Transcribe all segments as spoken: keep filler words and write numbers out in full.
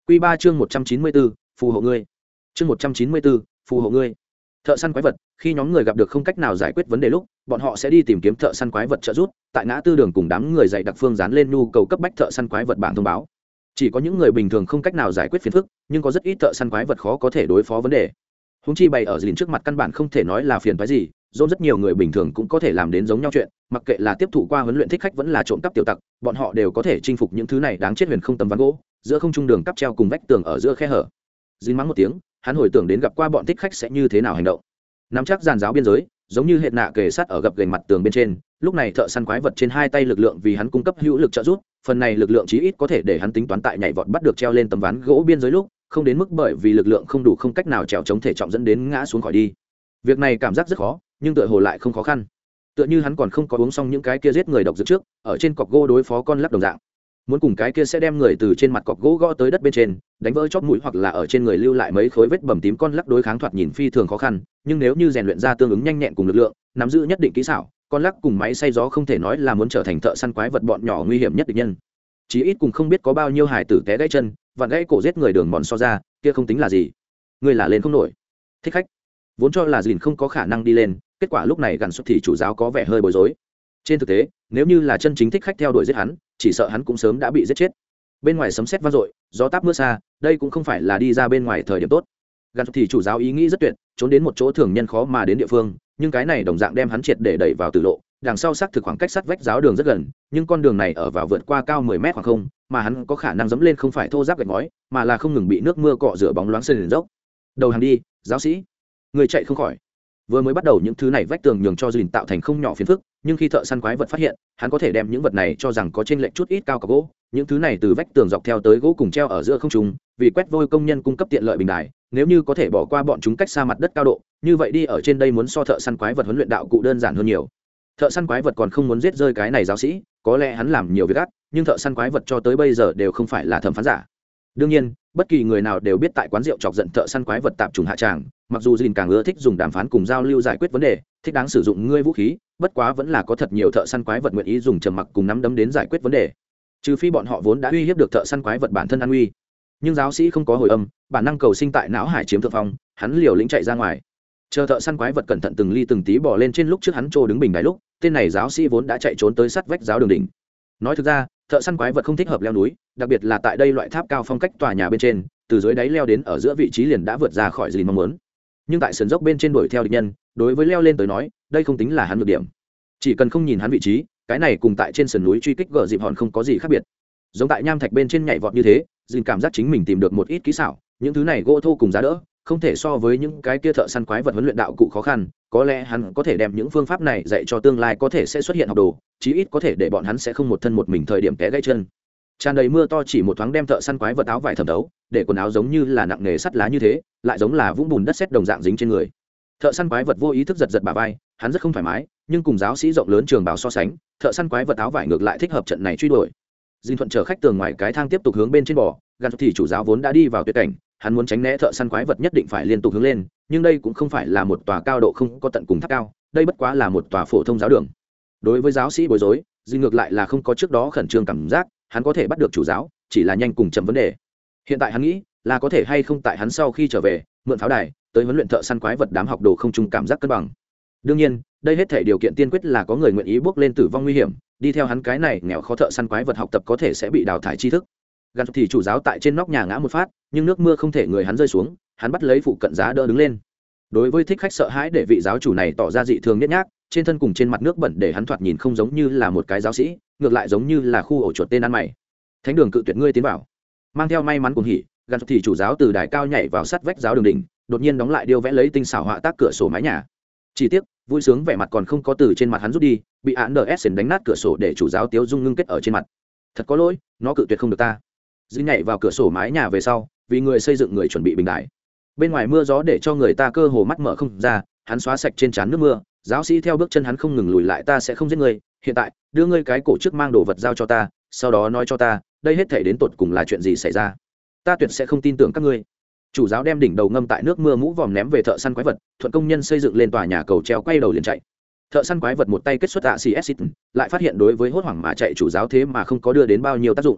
Quy ba chương một trăm chín mươi bốn, phù hộ ngươi. Chương một trăm chín mươi bốn, phù hộ ngươi. Thợ săn quái vật, khi nhóm người gặp được không cách nào giải quyết vấn đề lúc, bọn họ sẽ đi tìm kiếm thợ săn quái vật trợ giúp, tại ngã tư đường cùng đám người dạy đặc phương dán lên nhu cầu cấp bách thợ săn quái vật bảng thông báo. Chỉ có những người bình thường không cách nào giải quyết phiền phức, nhưng có rất ít thợ săn quái vật khó có thể đối phó vấn đề. Huống chi bày ở dìn trước mặt căn bản không thể nói là phiền phức gì, dồn rất nhiều người bình thường cũng có thể làm đến giống nhau chuyện, mặc kệ là tiếp thụ qua huấn luyện thích khách vẫn là trộm cắp tiểu tặc, bọn họ đều có thể chinh phục những thứ này đáng chết huyền không tấm ván gỗ, giữa không trung đường cắp treo cùng vách tường ở giữa khe hở. Dìn mắng một tiếng, hắn hồi tưởng đến gặp qua bọn thích khách sẽ như thế nào hành động. Nắm chắc giàn giáo biên giới, giống như hệ nạ kề sát ở gập gành mặt tường bên trên, lúc này thợ săn quái vật trên hai tay lực lượng vì hắn cung cấp hữu lực trợ giúp, phần này lực lượng chí ít có thể để hắn tính toán tại nhảy vọt bắt được treo lên tấm ván gỗ biên giới lúc, không đến mức bởi vì lực lượng không đủ không cách nào trèo chống thể trọng dẫn đến ngã xuống khỏi đi. Việc này cảm giác rất khó, nhưng tựa hồ lại không khó khăn. Tựa như hắn còn không có uống xong những cái kia giết người độc dược trước, ở trên cọc gỗ đối phó con lắc đồng dạng. Muốn cùng cái kia sẽ đem người từ trên mặt cọc gỗ gõ tới đất bên trên, đánh vỡ chóp mũi hoặc là ở trên người lưu lại mấy khối vết bầm tím con lắc đối kháng thoạt nhìn phi thường khó khăn, nhưng nếu như rèn luyện ra tương ứng nhanh nhẹn cùng lực lượng, nắm giữ nhất định kỹ xảo, con lắc cùng máy xay gió không thể nói là muốn trở thành thợ săn quái vật bọn nhỏ nguy hiểm nhất địch nhân. Chí ít cùng không biết có bao nhiêu hải tử té gãy chân, vặn gãy cổ giết người đường mòn so ra, kia không tính là gì. Người là lên không nổi. Thích khách vốn cho là dìn không có khả năng đi lên, kết quả lúc này gần xuất thì chủ giáo có vẻ hơi bối rối. Trên thực tế, nếu như là chân chính thích khách theo đuổi giết hắn, chỉ sợ hắn cũng sớm đã bị giết chết. Bên ngoài sấm sét vang dội, gió táp mưa xa, đây cũng không phải là đi ra bên ngoài thời điểm tốt. Gần thì chủ giáo ý nghĩ rất tuyệt, trốn đến một chỗ thường nhân khó mà đến địa phương, nhưng cái này đồng dạng đem hắn triệt để đẩy vào tử lộ. Đằng sau xác thực khoảng cách sát vách giáo đường rất gần, nhưng con đường này ở vào vượt qua cao mười mét khoảng không, mà hắn có khả năng dẫm lên không phải thô ráp gạch ngói, mà là không ngừng bị nước mưa cọ rửa bóng loáng sườn dốc. Đầu hàng đi, giáo sĩ, người chạy không khỏi. Vừa mới bắt đầu những thứ này vách tường nhường cho dìn tạo thành không nhỏ phiền phức, nhưng khi thợ săn quái vật phát hiện, hắn có thể đem những vật này cho rằng có trên lệch chút ít cao cả gỗ, những thứ này từ vách tường dọc theo tới gỗ cùng treo ở giữa không trung, vì quét vôi công nhân cung cấp tiện lợi bình đài, nếu như có thể bỏ qua bọn chúng cách xa mặt đất cao độ, như vậy đi ở trên đây muốn so thợ săn quái vật huấn luyện đạo cụ đơn giản hơn nhiều. Thợ săn quái vật còn không muốn giết rơi cái này giáo sĩ, có lẽ hắn làm nhiều việc ác, nhưng thợ săn quái vật cho tới bây giờ đều không phải là thẩm phán giả. Đương nhiên, bất kỳ người nào đều biết tại quán rượu chọc giận thợ săn quái vật tạp trùng hạ tràng, mặc dù dìn càng ưa thích dùng đàm phán cùng giao lưu giải quyết vấn đề, thích đáng sử dụng ngươi vũ khí, bất quá vẫn là có thật nhiều thợ săn quái vật nguyện ý dùng trầm mặc cùng nắm đấm đến giải quyết vấn đề, trừ phi bọn họ vốn đã uy hiếp được thợ săn quái vật bản thân an uy. Nhưng giáo sĩ không có hồi âm, bản năng cầu sinh tại não hải chiếm thượng phong, hắn liều lĩnh chạy ra ngoài, chờ thợ săn quái vật cẩn thận từng ly từng tí bỏ lên trên lúc trước hắn trô đứng bình đài lúc, tên này giáo sĩ vốn đã chạy trốn tới sát vách giáo đường đỉnh. Nói thực ra, thợ săn quái vật không thích hợp leo núi, đặc biệt là tại đây loại tháp cao phong cách tòa nhà bên trên, từ dưới đáy leo đến ở giữa vị trí liền đã vượt ra khỏi gì mong muốn. Nhưng tại sườn dốc bên trên đuổi theo địch nhân, đối với leo lên tới nói, đây không tính là hắn nhược điểm. Chỉ cần không nhìn hắn vị trí, cái này cùng tại trên sườn núi truy kích gờ dịp hòn không có gì khác biệt. Giống tại nham thạch bên trên nhảy vọt như thế, dìn cảm giác chính mình tìm được một ít kỹ xảo, những thứ này gỗ thô cùng giá đỡ, không thể so với những cái kia thợ săn quái vật huấn luyện đạo cụ khó khăn, có lẽ hắn có thể đem những phương pháp này dạy cho tương lai có thể sẽ xuất hiện học đồ, chí ít có thể để bọn hắn sẽ không một thân một mình thời điểm té gãy chân. Tràn đầy mưa to chỉ một thoáng đem thợ săn quái vật áo vải thẩm thấu, để quần áo giống như là nặng nghề sắt lá như thế, lại giống là vũng bùn đất sét đồng dạng dính trên người. Thợ săn quái vật vô ý thức giật giật bả vai, hắn rất không thoải mái, nhưng cùng giáo sĩ rộng lớn trường bào so sánh, thợ săn quái vật áo vải ngược lại thích hợp trận này truy đuổi. Dinh thuận chờ khách tường ngoài cái thang tiếp tục hướng bên trên bò, gần thì chủ giáo vốn đã đi vào tuyệt cảnh, hắn muốn tránh né thợ săn quái vật nhất định phải liên tục hướng lên, nhưng đây cũng không phải là một tòa cao độ không có tận cùng tháp cao, đây bất quá là một tòa phổ thông giáo đường. Đối với giáo sĩ bối rối, Dinh ngược lại là không có trước đó khẩn trương cảm giác, hắn có thể bắt được chủ giáo, chỉ là nhanh cùng chậm vấn đề. Hiện tại hắn nghĩ là có thể hay không tại hắn sau khi trở về, mượn pháo đài tới huấn luyện thợ săn quái vật đám học đồ không chung cảm giác cân bằng. Đương nhiên, đây hết thể điều kiện tiên quyết là có người nguyện ý bước lên tử vong nguy hiểm, đi theo hắn cái này nghèo khó thợ săn quái vật học tập có thể sẽ bị đào thải tri thức. Gần thì chủ giáo tại trên nóc nhà ngã một phát, nhưng nước mưa không thể người hắn rơi xuống, hắn bắt lấy phụ cận giá đỡ đứng lên. Đối với thích khách sợ hãi để vị giáo chủ này tỏ ra dị thường nhếch nhác, trên thân cùng trên mặt nước bẩn để hắn thoạt nhìn không giống như là một cái giáo sĩ, ngược lại giống như là khu ổ chuột tên ăn mày. Thánh đường cự tuyệt ngươi tiến vào. Mang theo may mắn cùng hỉ, gần thì chủ giáo từ đài cao nhảy vào sát vách giáo đường đỉnh, đột nhiên đóng lại điêu vẽ lấy tinh xảo họa tác cửa sổ mái nhà. Chỉ tiếc, vui sướng vẻ mặt còn không có từ trên mặt hắn rút đi, bị án đờ ét đánh nát cửa sổ để chủ giáo tiếu dung ngưng kết ở trên mặt. Thật có lỗi, nó cự tuyệt không được ta. Dĩ nhảy vào cửa sổ mái nhà về sau, vì người xây dựng người chuẩn bị bình đài. Bên ngoài mưa gió để cho người ta cơ hồ mắt mở không ra, hắn xóa sạch trên trán nước mưa, giáo sĩ theo bước chân hắn không ngừng lùi lại, ta sẽ không giết ngươi, hiện tại, đưa ngươi cái cổ trước mang đồ vật giao cho ta, sau đó nói cho ta, đây hết thảy đến tột cùng là chuyện gì xảy ra. Ta tuyệt sẽ không tin tưởng các ngươi. Chủ giáo đem đỉnh đầu ngâm tại nước mưa mũ vòm ném về thợ săn quái vật, thuận công nhân xây dựng lên tòa nhà cầu treo quay đầu liền chạy. Thợ săn quái vật một tay kết xuất tạ xì exit, lại phát hiện đối với hốt hoảng mà chạy chủ giáo thế mà không có đưa đến bao nhiêu tác dụng.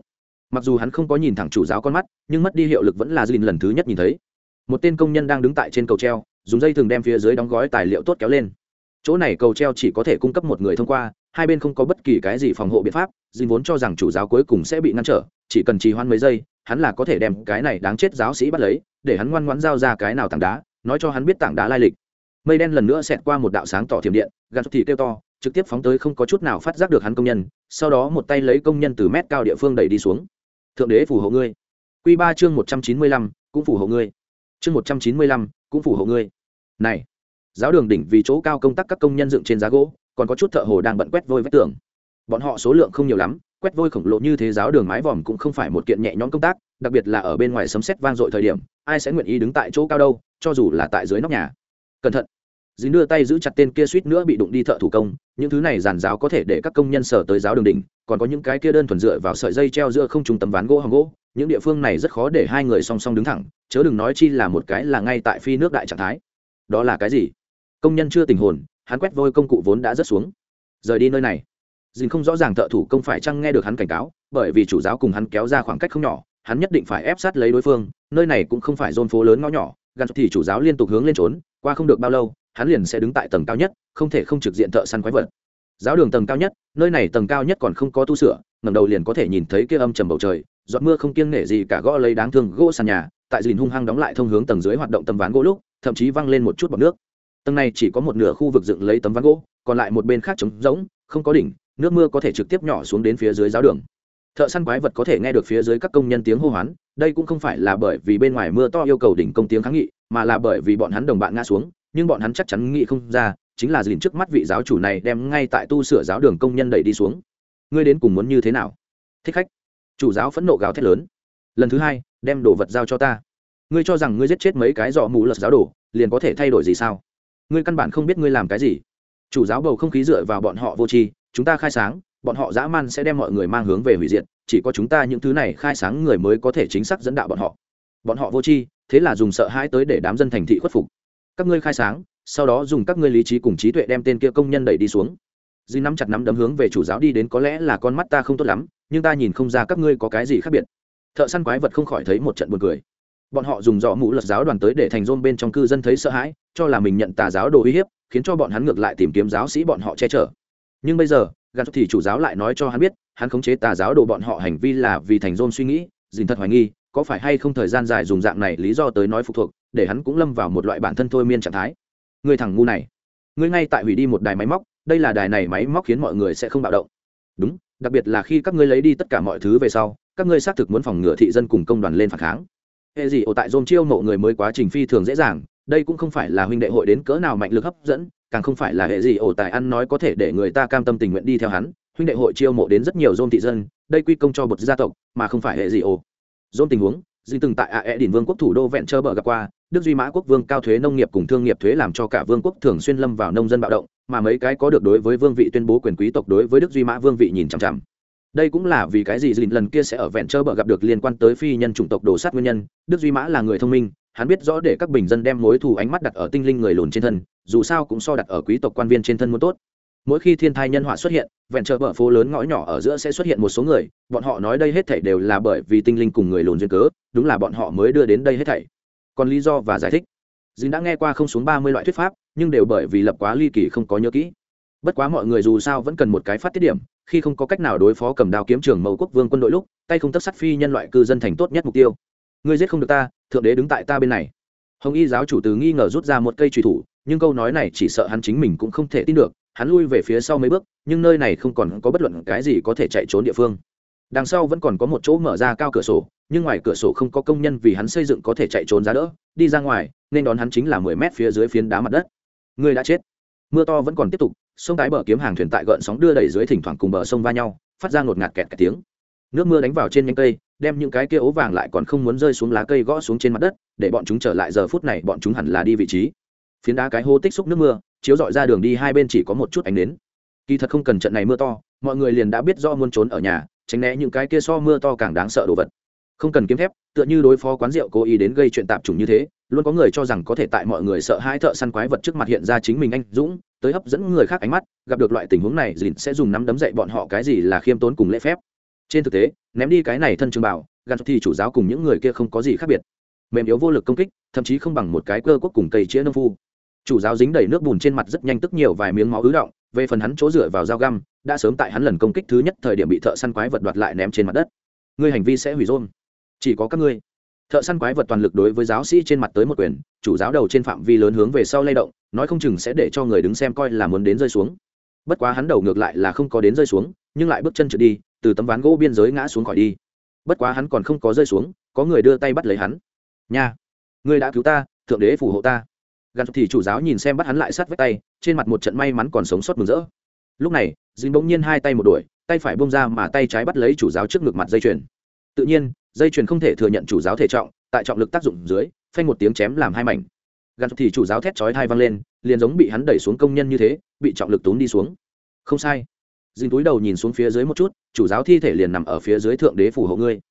mặc dù hắn không có nhìn thẳng chủ giáo con mắt nhưng mất đi hiệu lực vẫn là dìn lần thứ nhất nhìn thấy. Một tên công nhân đang đứng tại trên cầu treo, dùng dây thừng đem phía dưới đóng gói tài liệu tốt kéo lên. Chỗ này cầu treo chỉ có thể cung cấp một người thông qua, hai bên không có bất kỳ cái gì phòng hộ biện pháp. Dìn vốn cho rằng chủ giáo cuối cùng sẽ bị ngăn trở, chỉ cần trì hoãn mấy giây hắn là có thể đem cái này đáng chết giáo sĩ bắt lấy, để hắn ngoan ngoãn giao ra cái nào tảng đá, nói cho hắn biết tảng đá lai lịch. Mây đen lần nữa xẹt qua một đạo sáng tỏ thiểm điện, gạt thì kêu to, trực tiếp phóng tới không có chút nào phát giác được hắn công nhân, sau đó một tay lấy công nhân từ mét cao địa phương đẩy đi xuống. Thượng đế phù hộ ngươi. Quy ba chương một trăm chín mươi lăm, cũng phù hộ ngươi. Chương một trăm chín mươi lăm, cũng phù hộ ngươi. Này, giáo đường đỉnh vì chỗ cao công tác các công nhân dựng trên giá gỗ, còn có chút thợ hồ đang bận quét vôi vách tường. Bọn họ số lượng không nhiều lắm, quét vôi khổng lồ như thế giáo đường mái vòm cũng không phải một kiện nhẹ nhõm công tác, đặc biệt là ở bên ngoài sấm sét vang dội thời điểm, ai sẽ nguyện ý đứng tại chỗ cao đâu, cho dù là tại dưới nóc nhà. Cẩn thận. Dính đưa tay giữ chặt tên kia suýt nữa bị đụng đi thợ thủ công, những thứ này giàn giáo có thể để các công nhân sở tới giáo đường đỉnh, còn có những cái kia đơn thuần dựa vào sợi dây treo giữa không trung tấm ván gỗ hòng gỗ, những địa phương này rất khó để hai người song song đứng thẳng, chớ đừng nói chi là một cái là ngay tại phi nước đại trạng thái. Đó là cái gì? Công nhân chưa tỉnh hồn, hắn quét vôi công cụ vốn đã rớt xuống. Rời đi nơi này. Dính không rõ ràng thợ thủ công phải chăng nghe được hắn cảnh cáo, bởi vì chủ giáo cùng hắn kéo ra khoảng cách không nhỏ, hắn nhất định phải ép sát lấy đối phương, nơi này cũng không phải zone phố lớn ngõ nhỏ, gần thì chủ giáo liên tục hướng lên trốn, qua không được bao lâu, hắn liền sẽ đứng tại tầng cao nhất, không thể không trực diện thợ săn quái vật. Giáo đường tầng cao nhất, nơi này tầng cao nhất còn không có tu sửa, ngẩng đầu liền có thể nhìn thấy kia âm trầm bầu trời, giọt mưa không kiêng nể gì cả gõ lấy đáng thương gỗ sàn nhà, tại dìn hung hăng đóng lại thông hướng tầng dưới hoạt động tấm ván gỗ lúc, thậm chí văng lên một chút bọt nước. Tầng này chỉ có một nửa khu vực dựng lấy tấm ván gỗ, còn lại một bên khác trống rỗng, không có đỉnh, nước mưa có thể trực tiếp nhỏ xuống đến phía dưới giáo đường. Thợ săn quái vật có thể nghe được phía dưới các công nhân tiếng hô hoán, đây cũng không phải là bởi vì bên ngoài mưa to yêu cầu đỉnh công tiếng kháng nghị, mà là bởi vì bọn hắn đồng bạn ngã xuống, nhưng bọn hắn chắc chắn nghĩ không ra, chính là dìn trước mắt vị giáo chủ này đem ngay tại tu sửa giáo đường công nhân đẩy đi xuống. Ngươi đến cùng muốn như thế nào? Thích khách. Chủ giáo phẫn nộ gào thét lớn. Lần thứ hai, đem đồ vật giao cho ta. Ngươi cho rằng ngươi giết chết mấy cái dọ mù lật giáo đồ, liền có thể thay đổi gì sao? Ngươi căn bản không biết ngươi làm cái gì. Chủ giáo bầu không khí dựa vào bọn họ vô tri, chúng ta khai sáng, bọn họ dã man sẽ đem mọi người mang hướng về hủy diệt, chỉ có chúng ta những thứ này khai sáng người mới có thể chính xác dẫn đạo bọn họ. Bọn họ vô tri, thế là dùng sợ hãi tới để đám dân thành thị khuất phục. Các ngươi khai sáng, sau đó dùng các ngươi lý trí cùng trí tuệ đem tên kia công nhân đẩy đi xuống. Dì nắm chặt nắm đấm hướng về chủ giáo đi đến, có lẽ là con mắt ta không tốt lắm, nhưng ta nhìn không ra các ngươi có cái gì khác biệt. Thợ săn quái vật không khỏi thấy một trận buồn cười. Bọn họ dùng dọ mũ lật giáo đoàn tới để thành rôn bên trong cư dân thấy sợ hãi, cho là mình nhận tà giáo đồ uy hiếp, khiến cho bọn hắn ngược lại tìm kiếm giáo sĩ bọn họ che chở. Nhưng bây giờ, gạt thì chủ giáo lại nói cho hắn biết, hắn khống chế tà giáo đồ bọn họ hành vi là vì thành rôn suy nghĩ. Dìn thật hoài nghi, có phải hay không thời gian dài dùng dạng này lý do tới nói phụ thuộc, để hắn cũng lâm vào một loại bản thân thôi miên trạng thái. Ngươi thằng ngu này, ngươi ngay tại hủy đi một đài máy móc, đây là đài này máy móc khiến mọi người sẽ không bạo động. Đúng, đặc biệt là khi các ngươi lấy đi tất cả mọi thứ về sau, các ngươi xác thực muốn phòng ngừa thị dân cùng công đoàn lên phản kháng. Hệ gì ở tại Rome chiêu mộ người mới quá trình phi thường dễ dàng, đây cũng không phải là huynh đệ hội đến cỡ nào mạnh lực hấp dẫn, càng không phải là hệ gì ở tại ăn nói có thể để người ta cam tâm tình nguyện đi theo hắn. Huynh đệ hội chiêu mộ đến rất nhiều Rome thị dân, đây quy công cho bột gia tộc, mà không phải hệ gì ở. Rome tình huống, Dinh từng tại Ae Đỉnh Vương quốc thủ đô vẹn chơ bờ gặp qua, Đức Duy Mã quốc vương cao thuế nông nghiệp cùng thương nghiệp thuế làm cho cả vương quốc thường xuyên lâm vào nông dân bạo động, mà mấy cái có được đối với vương vị tuyên bố quyền quý tộc đối với Đức Duy Mã vương vị nhìn chằm chằm. Đây cũng là vì cái gì Dinh lần kia sẽ ở vẹn chơ bờ gặp được liên quan tới phi nhân chủng tộc đồ sát nguyên nhân. Đức Duy Mã là người thông minh, hắn biết rõ để các bình dân đem mối thù ánh mắt đặt ở tinh linh người lùn trên thân, dù sao cũng so đặt ở quý tộc quan viên trên thân muốn tốt. Mỗi khi thiên thai nhân họa xuất hiện, vẹn chợ bờ phố lớn ngõ nhỏ ở giữa sẽ xuất hiện một số người, bọn họ nói đây hết thảy đều là bởi vì tinh linh cùng người lùn duyên cớ, đúng là bọn họ mới đưa đến đây hết thảy. Còn lý do và giải thích, Dinh đã nghe qua không xuống ba mươi loại thuyết pháp, nhưng đều bởi vì lập quá ly kỳ không có nhớ kỹ. Bất quá mọi người dù sao vẫn cần một cái phát tiết điểm, khi không có cách nào đối phó cầm đao kiếm trường mẫu quốc vương quân đội lúc, tay không tấc sắt phi nhân loại cư dân thành tốt nhất mục tiêu. Ngươi giết không được ta, thượng đế đứng tại ta bên này. Hồng Y giáo chủ từ nghi ngờ rút ra một cây chùy thủ, nhưng câu nói này chỉ sợ hắn chính mình cũng không thể tin được. Hắn lui về phía sau mấy bước, nhưng nơi này không còn có bất luận cái gì có thể chạy trốn địa phương. Đằng sau vẫn còn có một chỗ mở ra cao cửa sổ, nhưng ngoài cửa sổ không có công nhân vì hắn xây dựng có thể chạy trốn giá đỡ. Đi ra ngoài, nên đón hắn chính là mười mét phía dưới phiến đá mặt đất. Người đã chết. Mưa to vẫn còn tiếp tục, sông tái bờ kiếm hàng thuyền tại gợn sóng đưa đẩy dưới thỉnh thoảng cùng bờ sông va nhau, phát ra ngột ngạt kẹt kẹt tiếng. Nước mưa đánh vào trên nhánh cây, đem những cái kia ố vàng lại còn không muốn rơi xuống lá cây gõ xuống trên mặt đất, để bọn chúng trở lại giờ phút này bọn chúng hẳn là đi vị trí. Phiến đá cái hố tích xúc nước mưa, chiếu dọi ra đường đi hai bên chỉ có một chút ánh nến. Kỳ thật không cần trận này mưa to, mọi người liền đã biết rõ muốn trốn ở nhà, tránh né những cái kia so mưa to càng đáng sợ đồ vật. Không cần kiếm thép, tựa như đối phó quán rượu cố ý đến gây chuyện tạp chủng như thế, luôn có người cho rằng có thể tại mọi người sợ hãi thợ săn quái vật trước mặt hiện ra chính mình anh dũng, tới hấp dẫn người khác ánh mắt, gặp được loại tình huống này, Dìn sẽ dùng nắm đấm dạy bọn họ cái gì là khiêm tốn cùng lễ phép. trên thực tế ném đi cái này thân trường bảo gan thì chủ giáo cùng những người kia không có gì khác biệt, mềm yếu vô lực công kích, thậm chí không bằng một cái cơ quốc cùng cây chĩa nông phu. Chủ giáo dính đầy nước bùn trên mặt rất nhanh tức nhiều vài miếng máu ứ động, về phần hắn chỗ dựa vào dao găm đã sớm tại hắn lần công kích thứ nhất thời điểm bị thợ săn quái vật đoạt lại ném trên mặt đất. Ngươi hành vi sẽ hủy rôn, chỉ có các ngươi. Thợ săn quái vật toàn lực đối với giáo sĩ trên mặt tới một quyền, chủ giáo đầu trên phạm vi lớn hướng về sau lay động, nói không chừng sẽ để cho người đứng xem coi là muốn đến rơi xuống. Bất quá hắn đầu ngược lại là không có đến rơi xuống, nhưng lại bước chân trượt đi, từ tấm ván gỗ biên giới ngã xuống khỏi đi. Bất quá hắn còn không có rơi xuống, có người đưa tay bắt lấy hắn. Nha, ngươi đã cứu ta, thượng đế phù hộ ta. Gan thì chủ giáo nhìn xem bắt hắn lại sát vách tay, trên mặt một trận may mắn còn sống sót mừng rỡ. Lúc này dính bỗng nhiên hai tay một đuổi, tay phải bông ra mà tay trái bắt lấy chủ giáo trước ngực mặt dây chuyền. Tự nhiên dây chuyền không thể thừa nhận chủ giáo thể trọng, tại trọng lực tác dụng dưới phanh một tiếng chém làm hai mảnh. Gan thì chủ giáo thét chói tai vang lên, liền giống bị hắn đẩy xuống công nhân như thế, bị trọng lực tốn đi xuống. Không sai. Dính túi đầu nhìn xuống phía dưới một chút, chủ giáo thi thể liền nằm ở phía dưới, thượng đế phù hộ ngươi.